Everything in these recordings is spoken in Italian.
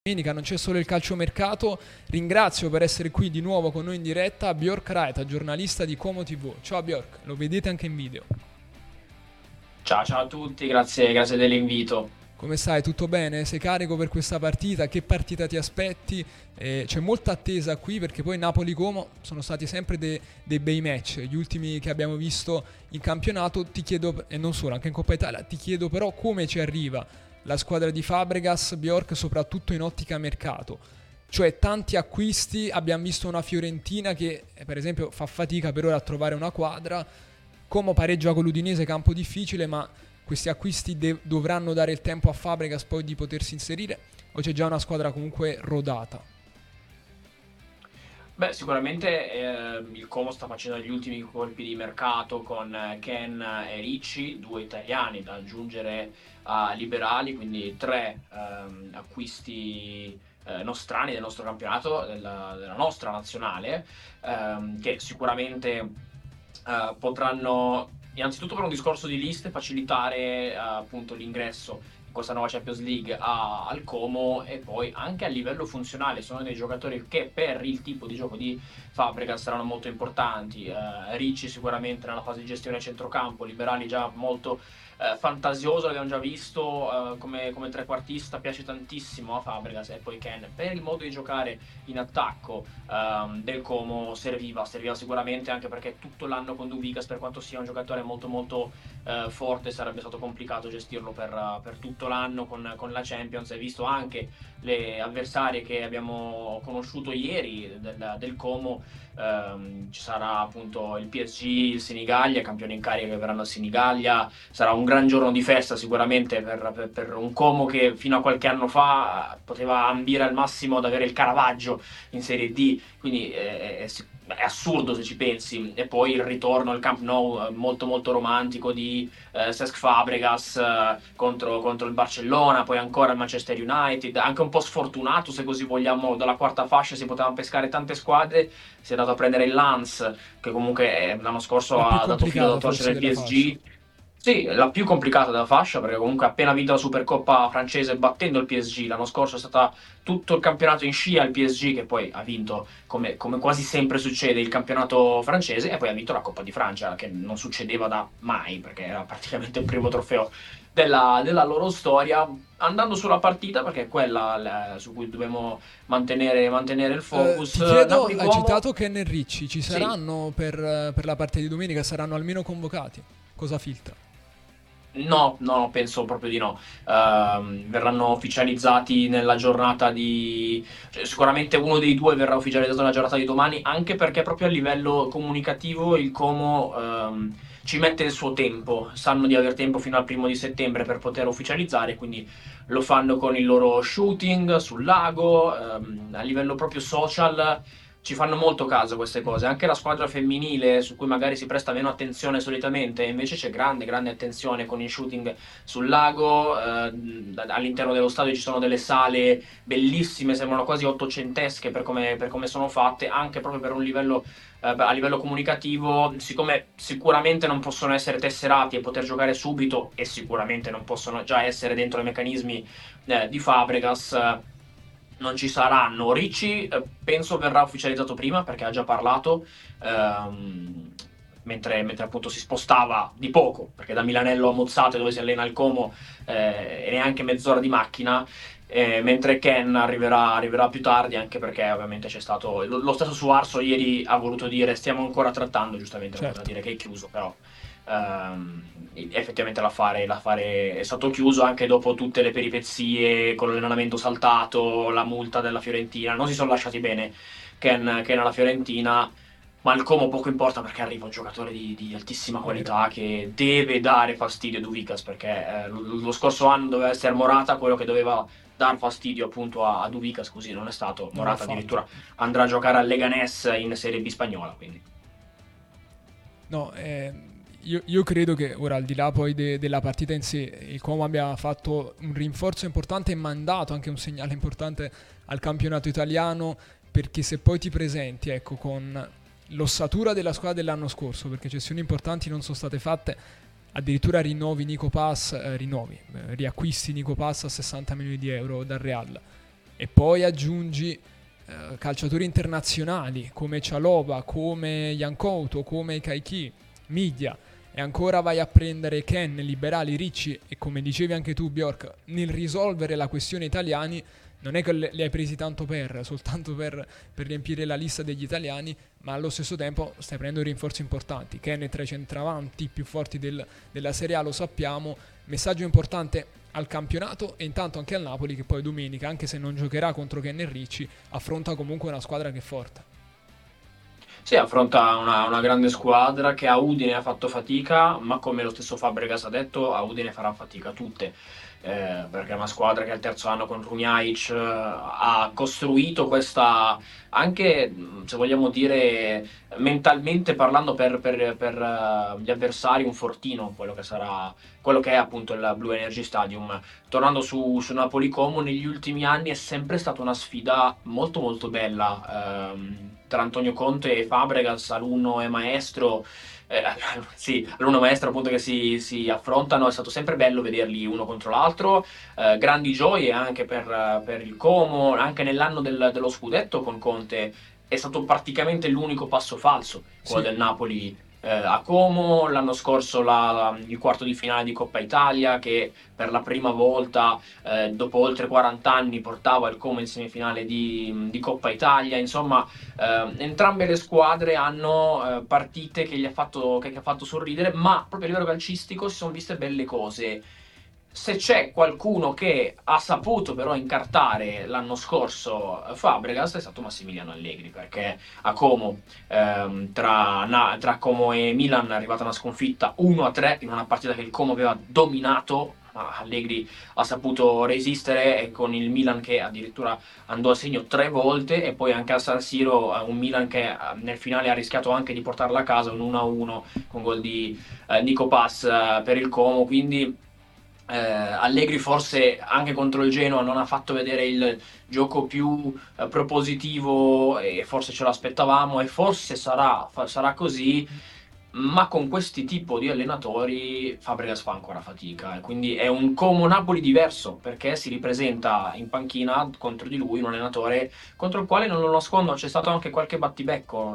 Domenica non c'è solo il calciomercato. Ringrazio per essere qui di nuovo con noi in diretta Bjork Raita, giornalista di Como TV. Ciao Bjork, lo vedete anche in video. Ciao a tutti, grazie dell'invito. Come stai? Tutto bene? Sei carico per questa partita? Che partita ti aspetti? C'è molta attesa qui perché poi Napoli-Como sono stati sempre dei bei match. Gli ultimi che abbiamo visto in campionato, ti chiedo, e non solo, anche in Coppa Italia, ti chiedo però come ci arriva la squadra di Fabregas, Bjork, soprattutto in ottica mercato. Cioè tanti acquisti, abbiamo visto una Fiorentina che per esempio fa fatica per ora a trovare una quadra, Como pareggia con l'Udinese, campo difficile, ma questi acquisti dovranno dare il tempo a Fabregas poi di potersi inserire, o c'è già una squadra comunque rodata? Beh, sicuramente il Como sta facendo gli ultimi colpi di mercato con Ken e Ricci, due italiani da aggiungere a Liberali, quindi tre acquisti nostrani del nostro campionato, della nostra nazionale, che sicuramente potranno, innanzitutto per un discorso di liste, facilitare appunto l'ingresso in questa nuova Champions League al Como, e poi anche a livello funzionale sono dei giocatori che per il tipo di gioco di Fabregas saranno molto importanti. Ricci sicuramente nella fase di gestione centrocampo, Liberali già molto fantasioso, l'abbiamo già visto come trequartista, piace tantissimo a Fabregas, e poi Ken per il modo di giocare in attacco del Como serviva sicuramente, anche perché tutto l'anno con Duvikas, per quanto sia un giocatore molto molto forte, sarebbe stato complicato gestirlo per tutto l'anno con la Champions. E visto anche le avversarie che abbiamo conosciuto ieri del Como, ci sarà appunto il PSG, il Senigallia, campioni in carica che verranno a Senigallia. Sarà un gran giorno di festa sicuramente per un Como che fino a qualche anno fa poteva ambire al massimo ad avere il Caravaggio in Serie D, quindi è assurdo se ci pensi. E poi il ritorno al Camp Nou, molto molto romantico, di Cesc Fabregas contro il Barcellona, poi ancora il Manchester United, anche un po' sfortunato se così vogliamo, dalla quarta fascia si potevano pescare tante squadre, si è dato a prendere il Lens, che comunque l'anno scorso La più ha dato filo da complicata forse torcere il della fascia. PSG. Sì, la più complicata della fascia, perché comunque ha appena vinto la Supercoppa francese battendo il PSG. L'anno scorso è stata tutto il campionato in scia al PSG, che poi ha vinto, come quasi sempre succede, il campionato francese, e poi ha vinto la Coppa di Francia, che non succedeva da mai, perché era praticamente il primo trofeo della loro storia. Andando sulla partita, perché è quella su cui dobbiamo mantenere il focus, Ti chiedo, hai Napoli-Como. citato Ken e Ricci, ci Sì. saranno per la partita di domenica, saranno almeno convocati? Cosa filtra? No, penso proprio di no. Verranno ufficializzati nella giornata di... cioè, sicuramente uno dei due verrà ufficializzato nella giornata di domani, anche perché proprio a livello comunicativo il Como ci mette il suo tempo. Sanno di aver tempo fino al 1° di settembre per poter ufficializzare, quindi lo fanno con il loro shooting sul lago. A livello proprio social ci fanno molto caso queste cose. Anche la squadra femminile, su cui magari si presta meno attenzione solitamente, invece c'è grande attenzione con il shooting sul lago. All'interno dello stadio ci sono delle sale bellissime, sembrano quasi ottocentesche per come sono fatte, anche proprio per un livello a livello comunicativo. Siccome sicuramente non possono essere tesserati e poter giocare subito, e sicuramente non possono già essere dentro i meccanismi di Fabregas, non ci saranno. Ricci penso verrà ufficializzato prima, perché ha già parlato, mentre appunto si spostava di poco, perché da Milanello a Mozzate, dove si allena il Como, è neanche mezz'ora di macchina. Mentre Ken arriverà più tardi, anche perché ovviamente c'è stato lo stesso Suarso ieri ha voluto dire stiamo ancora trattando, giustamente non poteva Certo. dire che è chiuso, però effettivamente l'affare è stato chiuso anche dopo tutte le peripezie con l'allenamento saltato, la multa della Fiorentina. Non si sono lasciati bene Ken alla Fiorentina, ma il Como poco importa, perché arriva un giocatore di altissima Vero. qualità che deve dare fastidio a Duvikas, perché lo scorso anno doveva essere Morata quello che doveva dar fastidio appunto a Duvikas, così non è stato. Non l'ha Morata fatto. addirittura andrà a giocare al Leganés in Serie B spagnola, quindi. No, io credo che ora, al di là poi della partita in sé, il Como abbia fatto un rinforzo importante e mandato anche un segnale importante al campionato italiano, perché se poi ti presenti, ecco, con l'ossatura della squadra dell'anno scorso, perché cessioni importanti non sono state fatte, addirittura riacquisti Nico Pass a 60 milioni di euro dal Real, e poi aggiungi calciatori internazionali come Chalobah, come Jankouto, come Kaiki, Miglia, e ancora vai a prendere Ken, Liberali, Ricci, e come dicevi anche tu Bjork, nel risolvere la questione italiani non è che li hai presi tanto soltanto per riempire la lista degli italiani, ma allo stesso tempo stai prendendo rinforzi importanti. Ken è tra i centravanti più forti della Serie A, lo sappiamo. Messaggio importante al campionato e intanto anche al Napoli, che poi domenica, anche se non giocherà contro Ken e Ricci, affronta comunque una squadra che è forte. Sì, affronta una grande squadra che a Udine ha fatto fatica, ma come lo stesso Fabregas ha detto, a Udine farà fatica tutte. Perché è una squadra che al terzo anno con Runjaic ha costruito questa, anche se vogliamo dire mentalmente parlando per gli avversari, un fortino, quello che sarà, quello che è appunto il Blue Energy Stadium. Tornando su Napoli Como, negli ultimi anni è sempre stata una sfida molto molto bella, tra Antonio Conte e Fabregas, alunno e maestro. Sì, alunno maestro appunto che si affrontano, è stato sempre bello vederli uno contro l'altro, grandi gioie anche per il Como, anche nell'anno dello scudetto con Conte è stato praticamente l'unico passo falso, quello del Napoli a Como, l'anno scorso il quarto di finale di Coppa Italia che per la prima volta dopo oltre 40 anni portava il Como in semifinale di Coppa Italia. Insomma, entrambe le squadre hanno partite che ha fatto sorridere, ma proprio a livello calcistico si sono viste belle cose. Se c'è qualcuno che ha saputo però incartare l'anno scorso Fabregas è stato Massimiliano Allegri, perché a Como tra Como e Milan è arrivata una sconfitta 1-3 in una partita che il Como aveva dominato, ma Allegri ha saputo resistere, e con il Milan che addirittura andò a segno 3 volte, e poi anche a San Siro un Milan che nel finale ha rischiato anche di portarla a casa, un 1-1 con gol di Nico Pass per il Como. Quindi Allegri forse anche contro il Genoa non ha fatto vedere il gioco più propositivo, e forse ce l'aspettavamo e forse sarà così, ma con questi tipo di allenatori Fabregas fa ancora fatica, e quindi è un Como Napoli diverso, perché si ripresenta in panchina contro di lui un allenatore contro il quale, non lo nascondo, c'è stato anche qualche battibecco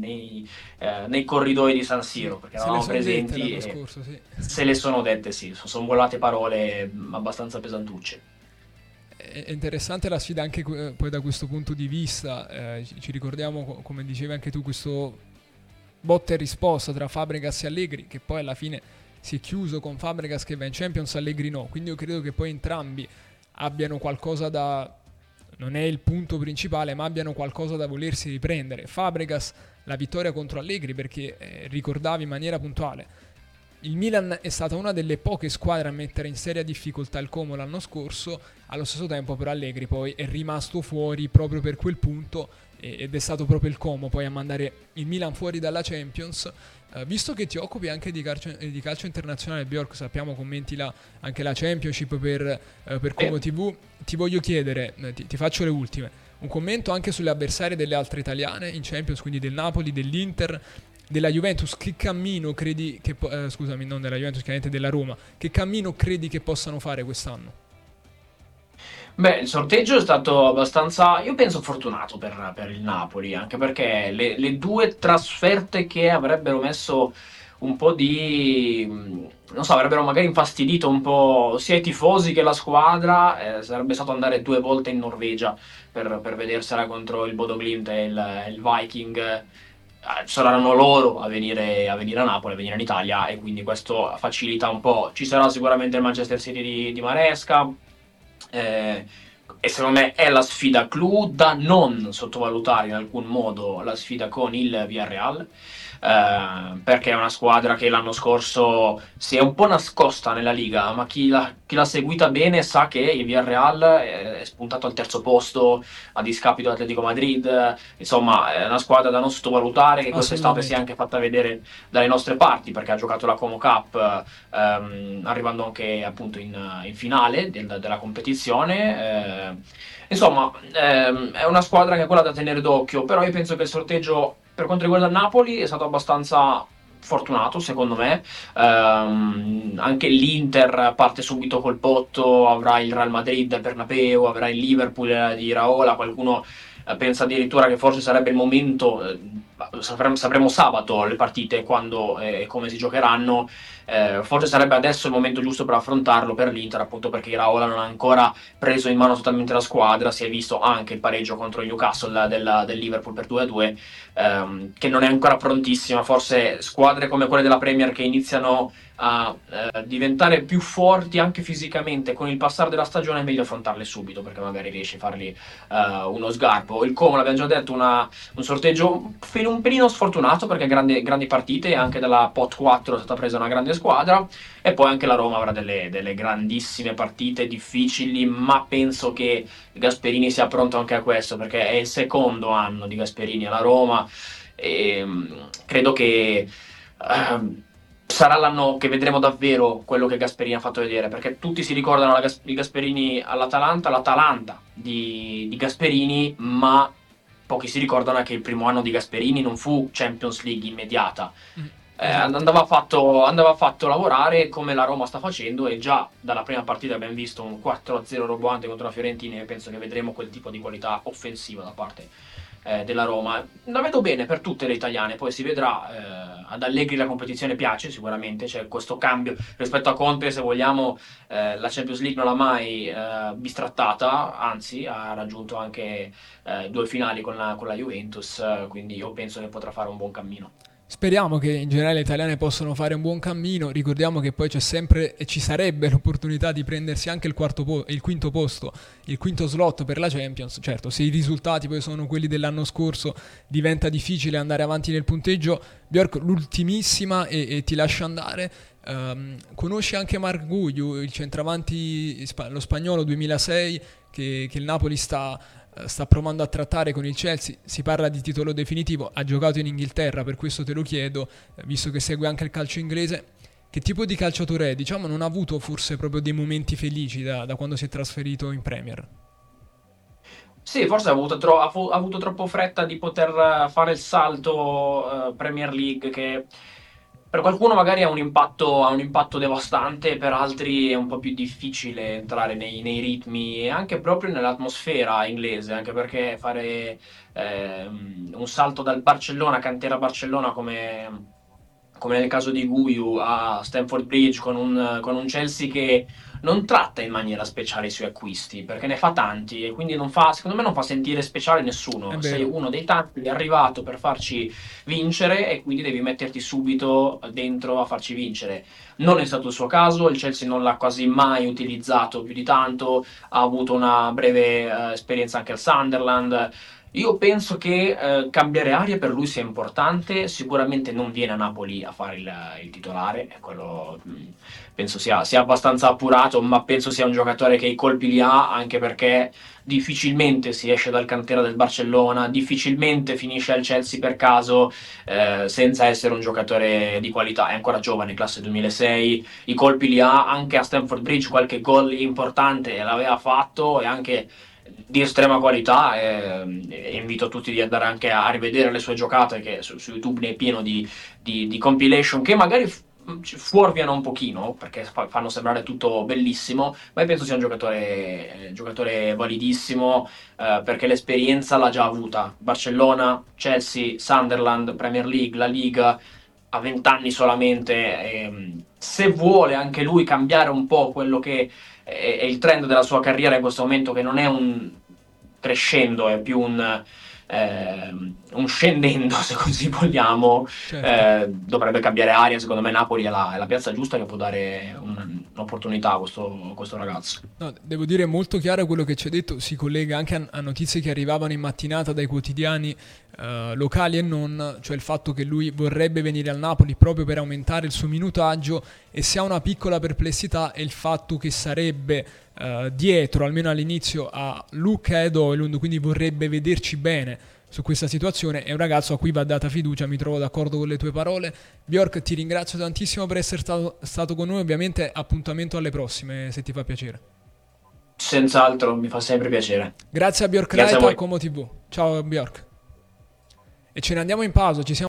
nei corridoi di San Siro, perché eravamo presenti e scorso, sì. se le sono dette, sì, sono volate parole abbastanza pesantucce. È interessante la sfida anche poi da questo punto di vista, ci ricordiamo, come dicevi anche tu, questo botta e risposta tra Fabregas e Allegri, che poi alla fine si è chiuso con Fabregas che va in Champions, Allegri no, quindi io credo che poi entrambi abbiano qualcosa da, non è il punto principale, ma abbiano qualcosa da volersi riprendere. Fabregas la vittoria contro Allegri, perché ricordavi in maniera puntuale, il Milan è stata una delle poche squadre a mettere in seria difficoltà il Como l'anno scorso, allo stesso tempo però Allegri poi è rimasto fuori proprio per quel punto, ed è stato proprio il Como poi a mandare il Milan fuori dalla Champions. Visto che ti occupi anche di calcio internazionale, Bjork, sappiamo commenti anche la Championship per Como TV, ti voglio chiedere, ti faccio le ultime, un commento anche sulle avversarie delle altre italiane in Champions, quindi del Napoli, dell'Inter, della Juventus. Che cammino credi che scusami, non della Juventus, chiaramente della Roma, che cammino credi che possano fare quest'anno? Beh, il sorteggio è stato abbastanza, io penso, fortunato per il Napoli, anche perché le due trasferte che avrebbero messo un po' di, non so, avrebbero magari infastidito un po' sia i tifosi che la squadra, sarebbe stato andare 2 volte in Norvegia per vedersela contro il Bodo Glimt e il Viking. Saranno loro a venire a Napoli, a venire in Italia, e quindi questo facilita un po'. Ci sarà sicuramente il Manchester City di Maresca, e secondo me è la sfida clou, da non sottovalutare in alcun modo la sfida con il Villarreal, perché è una squadra che l'anno scorso si è un po' nascosta nella Liga, ma chi l'ha seguita bene sa che il Villarreal è spuntato al terzo posto a discapito dell'Atletico Madrid. Insomma, è una squadra da non sottovalutare, che quest'estate si è anche fatta vedere dalle nostre parti, perché ha giocato la Como Cup, arrivando anche appunto in finale della competizione. Insomma, è una squadra che è quella da tenere d'occhio, però io penso che il sorteggio per quanto riguarda il Napoli è stato abbastanza fortunato secondo me. Anche l'Inter parte subito col botto, avrà il Real Madrid al Bernabeu, avrà il Liverpool di Raiola. Qualcuno pensa addirittura che forse sarebbe il momento, sapremo sabato le partite quando e come si giocheranno. Forse sarebbe adesso il momento giusto per affrontarlo per l'Inter, appunto perché Iraola non ha ancora preso in mano totalmente la squadra. Si è visto anche il pareggio contro il Newcastle del Liverpool per 2-2, che non è ancora prontissima. Forse squadre come quelle della Premier che iniziano a diventare più forti anche fisicamente con il passare della stagione, è meglio affrontarle subito, perché magari riesci a fargli uno sgarbo. Il Como, l'abbiamo già detto, un sorteggio un pelino sfortunato, perché grandi partite, anche dalla pot 4 è stata presa una grande squadra, e poi anche la Roma avrà delle grandissime partite difficili, ma penso che Gasperini sia pronto anche a questo, perché è il secondo anno di Gasperini alla Roma, e credo che sarà l'anno che vedremo davvero quello che Gasperini ha fatto vedere, perché tutti si ricordano il Gasperini all'Atalanta, l'Atalanta di Gasperini, ma pochi si ricordano che il primo anno di Gasperini non fu Champions League immediata. Esatto. Andava fatto lavorare come la Roma sta facendo, e già dalla prima partita abbiamo visto un 4-0 roboante contro la Fiorentina, e penso che vedremo quel tipo di qualità offensiva da parte della Roma. La vedo bene per tutte le italiane, poi si vedrà. Ad Allegri la competizione piace sicuramente, c'è questo cambio rispetto a Conte, se vogliamo. La Champions League non l'ha mai bistrattata, anzi ha raggiunto anche 2 finali con la Juventus, quindi io penso che potrà fare un buon cammino. Speriamo che in generale le italiane possano fare un buon cammino. Ricordiamo che poi c'è sempre e ci sarebbe l'opportunità di prendersi anche il quinto posto, il quinto slot per la Champions. Certo, se i risultati poi sono quelli dell'anno scorso, diventa difficile andare avanti nel punteggio. Bjork, l'ultimissima, e ti lascio andare. Conosci anche Marc Guiu, il centravanti, lo spagnolo 2006, che il Napoli sta provando a trattare con il Chelsea. Si parla di titolo definitivo, ha giocato in Inghilterra, per questo te lo chiedo, visto che segue anche il calcio inglese. Che tipo di calciatore è? Diciamo, non ha avuto forse proprio dei momenti felici da quando si è trasferito in Premier. Sì, forse ha avuto troppo fretta di poter fare il salto Premier League, che per qualcuno magari ha un impatto devastante, per altri è un po' più difficile entrare nei ritmi e anche proprio nell'atmosfera inglese, anche perché fare un salto dal Barcellona, cantera Barcellona, come nel caso di Guiu, a Stamford Bridge, con un Chelsea che non tratta in maniera speciale i suoi acquisti, perché ne fa tanti, e quindi secondo me non fa sentire speciale È nessuno. Sei vero. uno dei tanti, è arrivato per farci vincere, e quindi devi metterti subito dentro a farci vincere. Non è stato il suo caso, il Chelsea non l'ha quasi mai utilizzato più di tanto, ha avuto una breve esperienza anche al Sunderland. Io penso che cambiare aria per lui sia importante. Sicuramente non viene a Napoli a fare il titolare, e quello penso sia abbastanza appurato, ma penso sia un giocatore che i colpi li ha, anche perché difficilmente si esce dal cantiere del Barcellona, difficilmente finisce al Chelsea per caso, senza essere un giocatore di qualità. È ancora giovane, classe 2006, i colpi li ha. Anche a Stamford Bridge qualche gol importante l'aveva fatto, e anche di estrema qualità, e invito tutti di andare anche a rivedere le sue giocate, che su YouTube ne è pieno di compilation, che magari fuorviano un pochino perché fanno sembrare tutto bellissimo, ma io penso sia un giocatore validissimo, perché l'esperienza l'ha già avuta: Barcellona, Chelsea, Sunderland, Premier League, la Liga, a 20 anni solamente. Se vuole anche lui cambiare un po' quello che è il trend della sua carriera in questo momento, che non è un crescendo, è più un scendendo, se così vogliamo, Certo. dovrebbe cambiare aria. Secondo me Napoli è la piazza giusta che può dare un'opportunità a questo ragazzo. No, devo dire molto chiaro quello che ci hai detto, si collega anche a notizie che arrivavano in mattinata dai quotidiani locali e non, cioè il fatto che lui vorrebbe venire al Napoli proprio per aumentare il suo minutaggio, e se ha una piccola perplessità è il fatto che sarebbe dietro, almeno all'inizio, a Luca ed Højlund, quindi vorrebbe vederci bene su questa situazione. È un ragazzo a cui va data fiducia, mi trovo d'accordo con le tue parole. Bjork, ti ringrazio tantissimo per essere stato con noi, ovviamente appuntamento alle prossime, se ti fa piacere. Senz'altro, mi fa sempre piacere. Grazie a Bjork Grazie a Raita, voi. Como TV. Ciao Bjork. E ce ne andiamo in pausa, ci siamo